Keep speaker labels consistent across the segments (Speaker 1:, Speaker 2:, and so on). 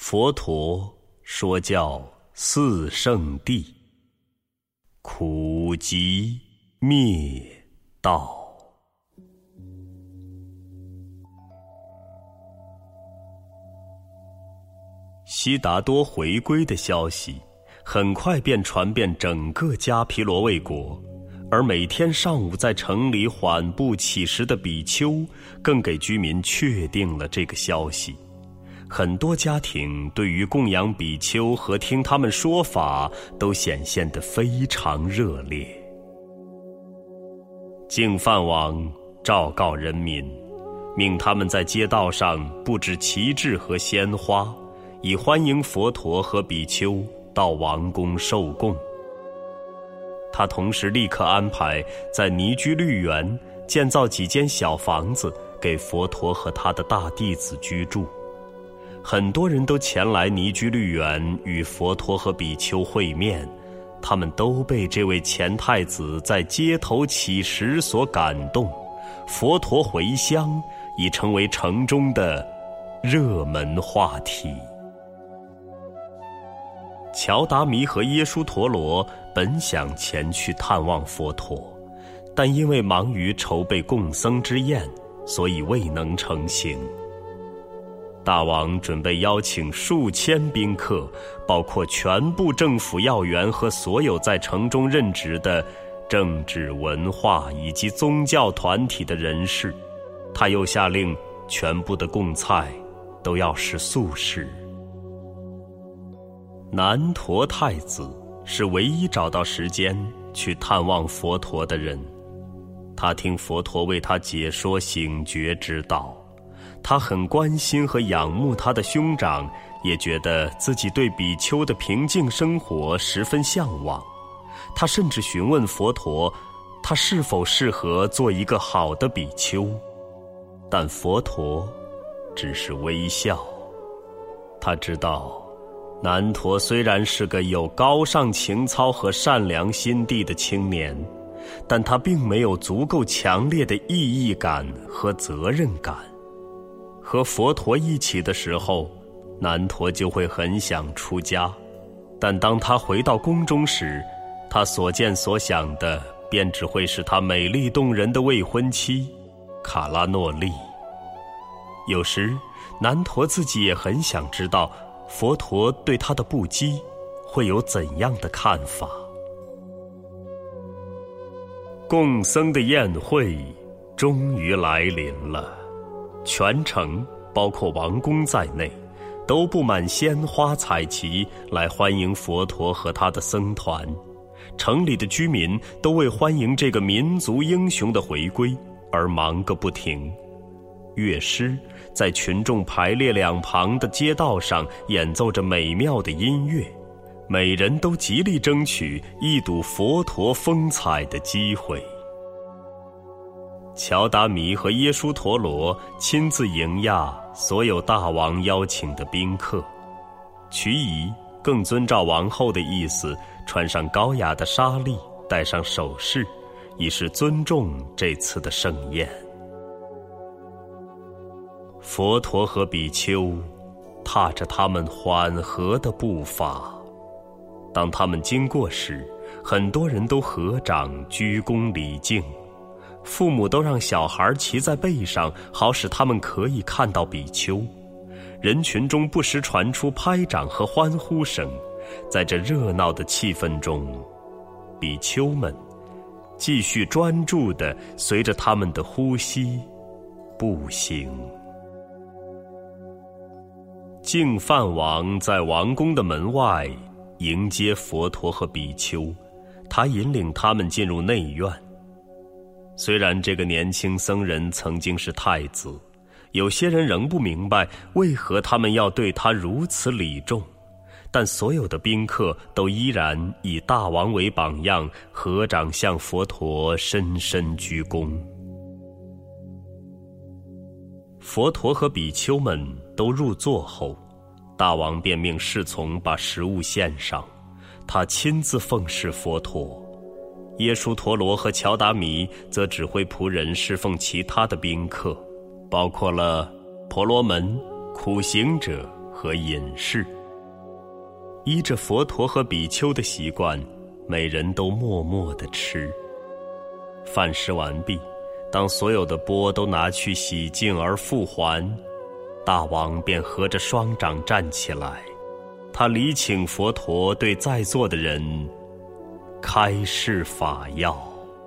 Speaker 1: 佛陀说教四圣谛，苦集灭道。悉达多回归的消息很快便传遍整个迦毗罗卫国，而每天上午在城里缓步乞食的比丘更给居民确定了这个消息。很多家庭对于供养比丘和听他们说法都显现得非常热烈。净饭王昭告人民，命他们在街道上布置旗帜和鲜花，以欢迎佛陀和比丘到王宫受供。他同时立刻安排在尼居绿园建造几间小房子给佛陀和他的大弟子居住。很多人都前来尼居绿园与佛陀和比丘会面，他们都被这位前太子在街头乞食所感动。佛陀回乡已成为城中的热门话题。乔达弥和耶输陀罗本想前去探望佛陀，但因为忙于筹备供僧之宴，所以未能成行。大王准备邀请数千宾客，包括全部政府要员和所有在城中任职的政治、文化以及宗教团体的人士。他又下令全部的供菜都要是素食。南陀太子是唯一找到时间去探望佛陀的人，他听佛陀为他解说醒觉之道。他很关心和仰慕他的兄长，也觉得自己对比丘的平静生活十分向往。他甚至询问佛陀，他是否适合做一个好的比丘，但佛陀只是微笑。他知道南陀虽然是个有高尚情操和善良心地的青年，但他并没有足够强烈的意义感和责任感。和佛陀一起的时候，南陀就会很想出家，但当他回到宫中时，他所见所想的便只会是他美丽动人的未婚妻卡拉诺利。有时南陀自己也很想知道佛陀对他的不羁会有怎样的看法。供僧的宴会终于来临了，全城包括王宫在内都布满鲜花彩旗来欢迎佛陀和他的僧团。城里的居民都为欢迎这个民族英雄的回归而忙个不停。乐师在群众排列两旁的街道上演奏着美妙的音乐，每人都极力争取一睹佛陀风采的机会。乔达弥和耶输陀罗亲自迎迓所有大王邀请的宾客，瞿夷更遵照王后的意思，穿上高雅的纱丽，戴上首饰，以示尊重这次的盛宴。佛陀和比丘踏着他们缓和的步伐，当他们经过时，很多人都合掌鞠躬礼敬。父母都让小孩骑在背上，好使他们可以看到比丘。人群中不时传出拍掌和欢呼声。在这热闹的气氛中，比丘们继续专注地随着他们的呼吸步行。净饭王在王宫的门外迎接佛陀和比丘，他引领他们进入内院。虽然这个年轻僧人曾经是太子，有些人仍不明白为何他们要对他如此礼重，但所有的宾客都依然以大王为榜样，合掌向佛陀深深鞠躬。佛陀和比丘们都入座后，大王便命侍从把食物献上，他亲自奉侍佛陀。耶输陀罗和乔达弥则指挥仆人侍奉其他的宾客，包括了婆罗门、苦行者和饮食。依着佛陀和比丘的习惯，每人都默默地吃。饭食完毕，当所有的钵都拿去洗净而复还，大王便合着双掌站起来，他礼请佛陀对在座的人开示法要。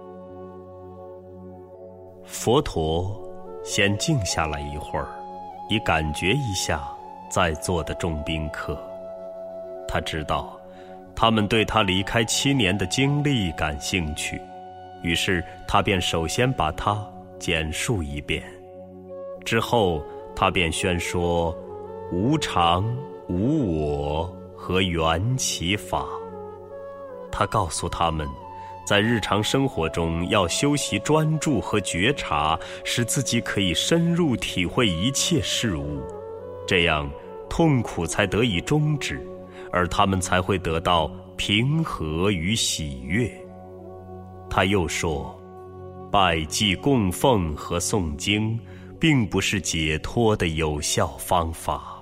Speaker 1: 佛陀先静下来一会儿，以感觉一下在座的众宾客。他知道他们对他离开7年的经历感兴趣，于是他便首先把它简述一遍，之后他便宣说无常、无我和缘起法。他告诉他们，在日常生活中要修习专注和觉察，使自己可以深入体会一切事物，这样痛苦才得以终止，而他们才会得到平和与喜悦。他又说，拜祭供奉和诵经并不是解脱的有效方法。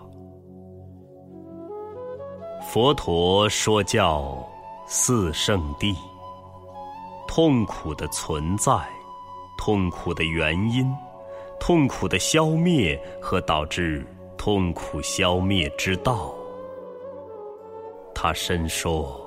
Speaker 1: 佛陀说教4圣谛，痛苦的存在，痛苦的原因，痛苦的消灭和导致痛苦消灭之道。他深说，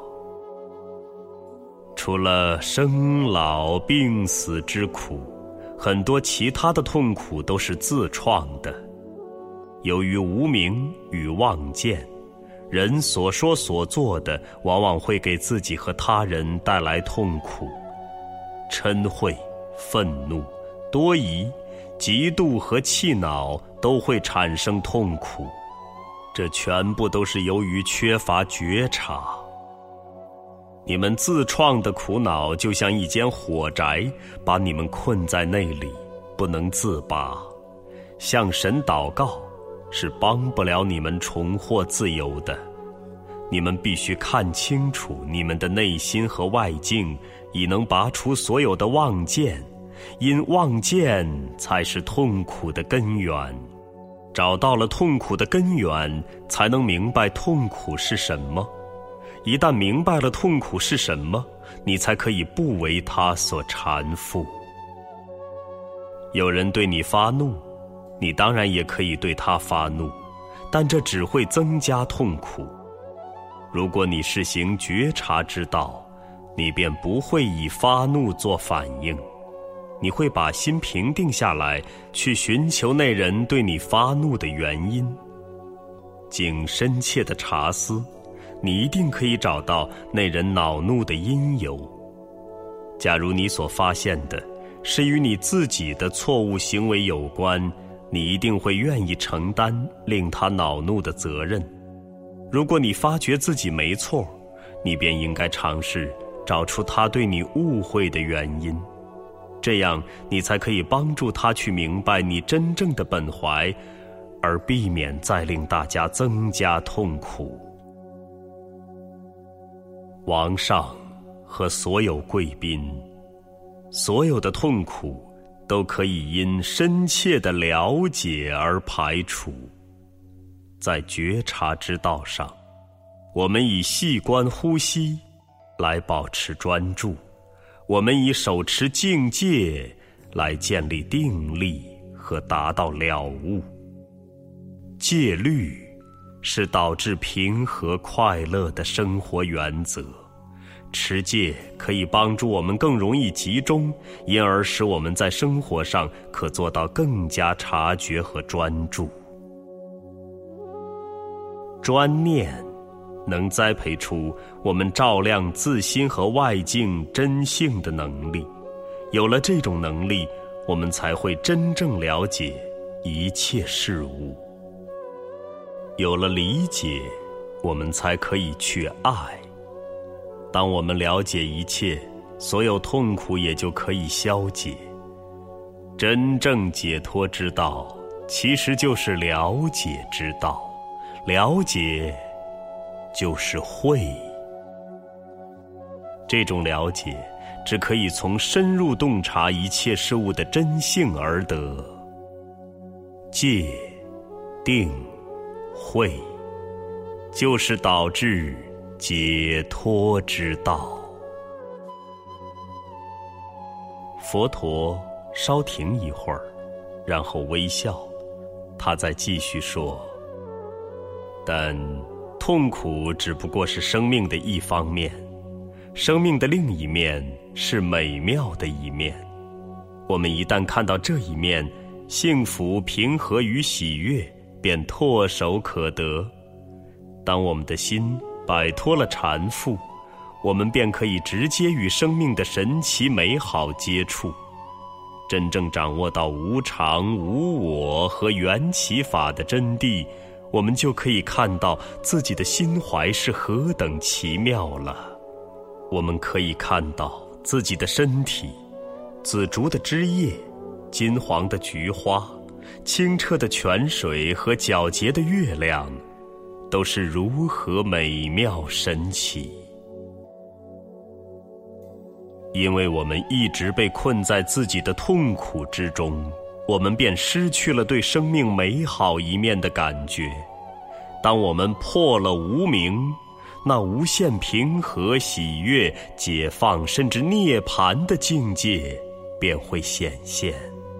Speaker 1: 除了生老病死之苦，很多其他的痛苦都是自创的。由于无明与妄见，人所说所做的往往会给自己和他人带来痛苦。嗔恚、愤怒、多疑、嫉妒和气恼都会产生痛苦，这全部都是由于缺乏觉察。你们自创的苦恼就像一间火宅，把你们困在那里，不能自拔。向神祷告是帮不了你们重获自由的。你们必须看清楚你们的内心和外境，以能拔除所有的妄见，因妄见才是痛苦的根源。找到了痛苦的根源，才能明白痛苦是什么。一旦明白了痛苦是什么，你才可以不为它所缠缚。有人对你发怒，你当然也可以对他发怒，但这只会增加痛苦。如果你是行觉察之道，你便不会以发怒做反应，你会把心平定下来，去寻求那人对你发怒的原因。经深切的察思，你一定可以找到那人恼怒的因由。假如你所发现的是与你自己的错误行为有关，你一定会愿意承担令他恼怒的责任。如果你发觉自己没错，你便应该尝试找出他对你误会的原因，这样你才可以帮助他去明白你真正的本怀，而避免再令大家增加痛苦。王上和所有贵宾，所有的痛苦都可以因深切的了解而排除。在觉察之道上，我们以细观呼吸来保持专注，我们以手持境界来建立定力和达到了悟。戒律是导致平和快乐的生活原则，持戒可以帮助我们更容易集中，因而使我们在生活上可做到更加察觉和专注。专念能栽培出我们照亮自心和外境真性的能力，有了这种能力，我们才会真正了解一切事物。有了理解，我们才可以去爱。当我们了解一切，所有痛苦也就可以消解。真正解脱之道，其实就是了解之道。了解就是慧。这种了解只可以从深入洞察一切事物的真性而得。戒、定、 慧，就是导致解脱之道。佛陀稍停一会儿，然后微笑，他再继续说：但痛苦只不过是生命的一方面，生命的另一面是美妙的一面。我们一旦看到这一面，幸福、平和与喜悦便唾手可得。当我们的心摆脱了缠缚，我们便可以直接与生命的神奇美好接触，真正掌握到无常、无我和缘起法的真谛，我们就可以看到自己的心怀是何等奇妙了。我们可以看到自己的身体，紫竹的枝叶，金黄的菊花，清澈的泉水和皎洁的月亮，都是如何美妙神奇。因为我们一直被困在自己的痛苦之中，我们便失去了对生命美好一面的感觉。当我们破了无明，那无限平和、喜悦、解放甚至涅槃的境界便会显现。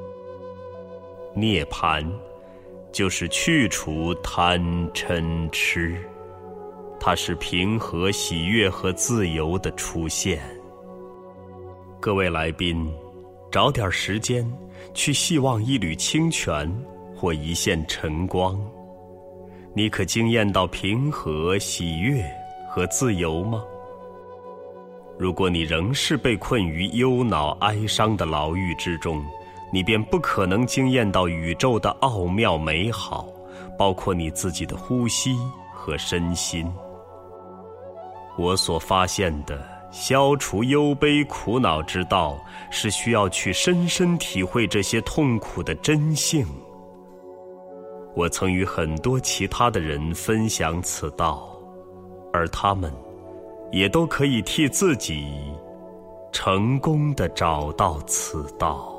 Speaker 1: 涅槃就是去除贪嗔痴，它是平和、喜悦和自由的出现。各位来宾，找点时间去细望一缕清泉或一线晨光，你可惊艳到平和、喜悦和自由吗？如果你仍是被困于忧恼哀伤的牢狱之中，你便不可能惊艳到宇宙的奥妙美好，包括你自己的呼吸和身心。我所发现的消除忧悲苦恼之道，是需要去深深体会这些痛苦的真性。我曾与很多其他的人分享此道，而他们也都可以替自己成功地找到此道。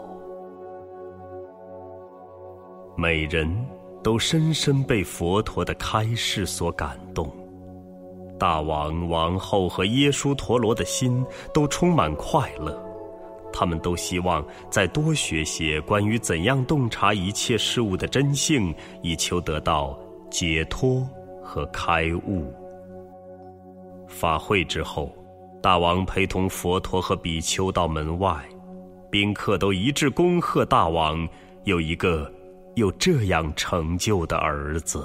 Speaker 1: 每人都深深被佛陀的开示所感动，大王、王后和耶输陀罗的心都充满快乐，他们都希望再多学些关于怎样洞察一切事物的真性，以求得到解脱和开悟。法会之后，大王陪同佛陀和比丘到门外，宾客都一致恭贺大王有一个有这样成就的儿子。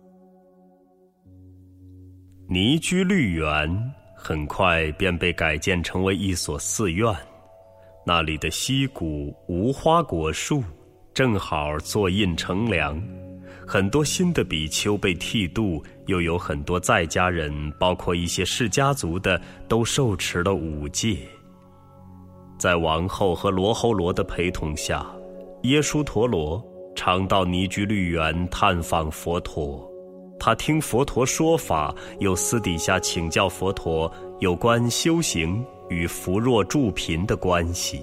Speaker 1: 尼居绿园很快便被改建成为一所寺院，那里的溪谷、无花果树正好坐印乘凉，很多新的比丘被剃度，又有很多在家人，包括一些释迦族的，都受持了5戒。在王后和罗睺罗的陪同下，耶输陀罗常到尼居绿园探访佛陀，他听佛陀说法，又私底下请教佛陀有关修行与扶弱助贫的关系。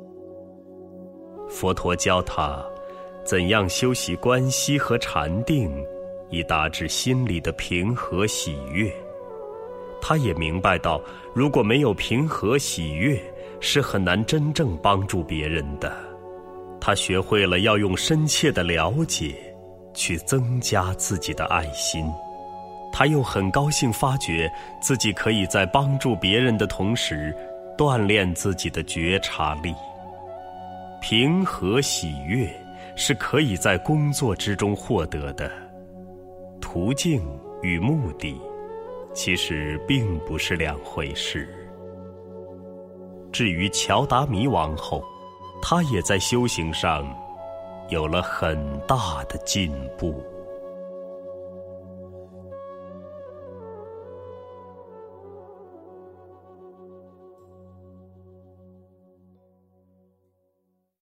Speaker 1: 佛陀教他怎样修习观息和禅定，以达至心里的平和喜悦。他也明白到，如果没有平和喜悦，是很难真正帮助别人的。他学会了要用深切的了解去增加自己的爱心。他又很高兴发觉自己可以在帮助别人的同时锻炼自己的觉察力。平和喜悦是可以在工作之中获得的，途径与目的其实并不是两回事。至于乔达弥王后，她也在修行上有了很大的进步。